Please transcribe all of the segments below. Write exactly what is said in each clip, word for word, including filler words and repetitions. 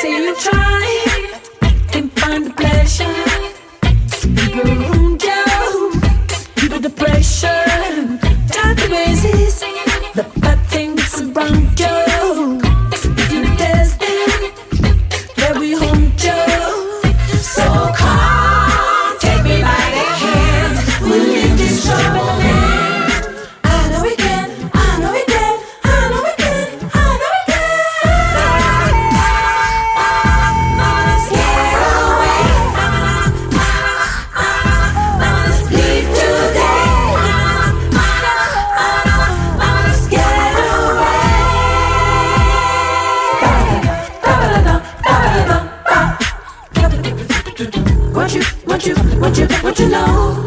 say you try, can't find the pleasure. People around you, people the pressure. Try to resist the bad things around you. If you test them, they will haunt you. So come, take me by the hand. We'll leave this trouble land. I know we can, I know we can, I know we can, I know we can. Let's get away. Let's leave today. Let's get away. What you, what you, what you, what you know?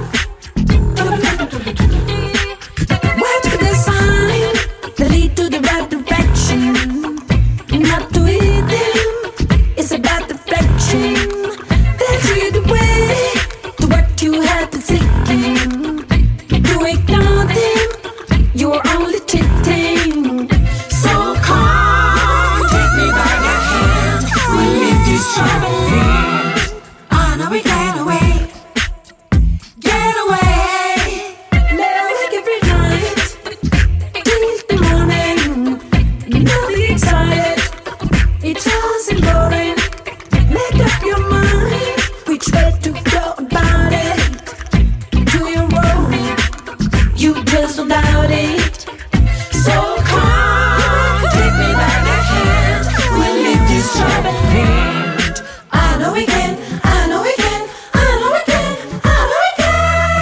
Where to the sign that lead to the right direction? Not to hit them, it's about deflection. That's the way to what you have been seeking. To ignore them, you are only cheating. So come, take me by the hand. We'll leave this trouble. I know we get away. Get away. Let we get free night till the morning. Nothing excited. It's all boring. Make up your mind which way to go about it. Do your own. You just don't doubt it. So come, take me by the hand. We'll leave this trouble behind. I know we can. I know we can. I know we can. I know we can.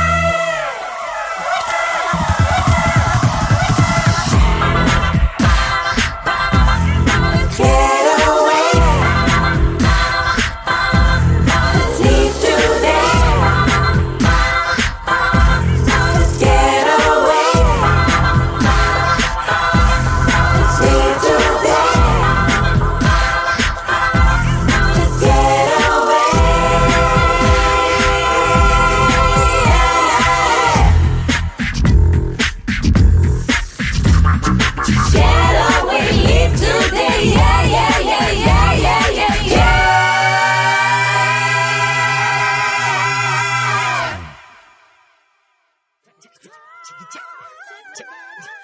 Get away. Let's leave today. Let's get away. Let's leave today. Let's get away. Get away, leave today. Yeah, yeah, yeah, yeah, yeah, yeah, yeah.